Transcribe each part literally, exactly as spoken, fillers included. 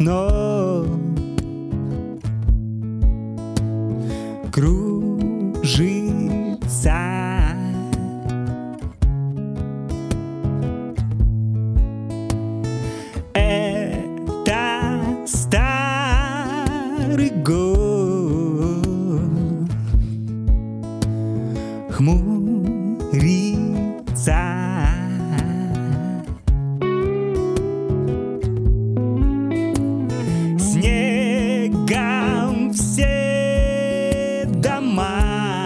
окно кружится. Это старый год хмурится. Снегом все дома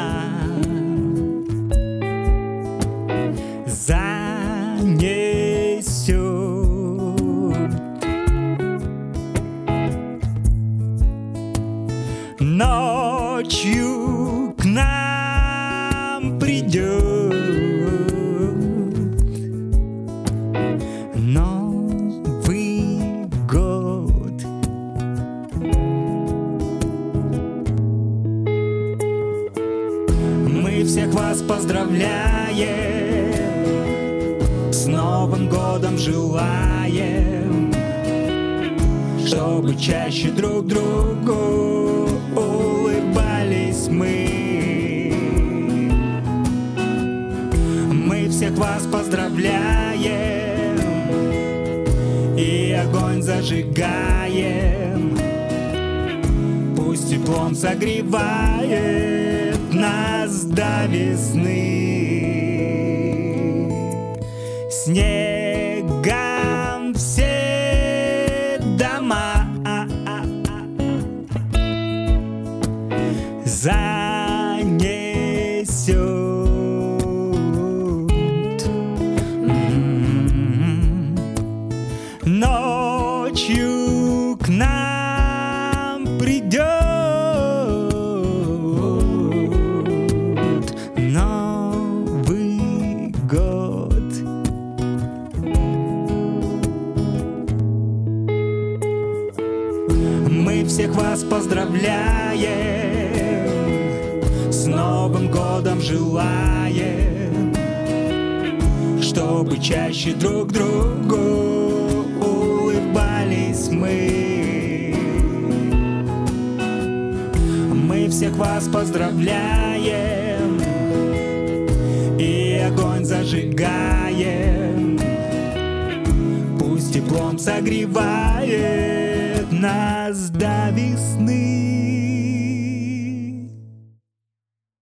занесет. Ночью к нам придет Новый год. Мы всех вас поздравляем, с Новым годом желаем, чтобы чаще друг другу улыбались мы. Мы всех вас поздравляем и огонь зажигаем. Пусть теплом согревает нас до весны. Снегом все дома занесет. М-м-м. Ночью к нам придет Новый год. Мы всех вас поздравляем, с Новым годом желаем, чтобы чаще друг другу улыбались мы. Мы всех вас поздравляем и огонь зажигаем. Пусть теплом согревает нас до весны.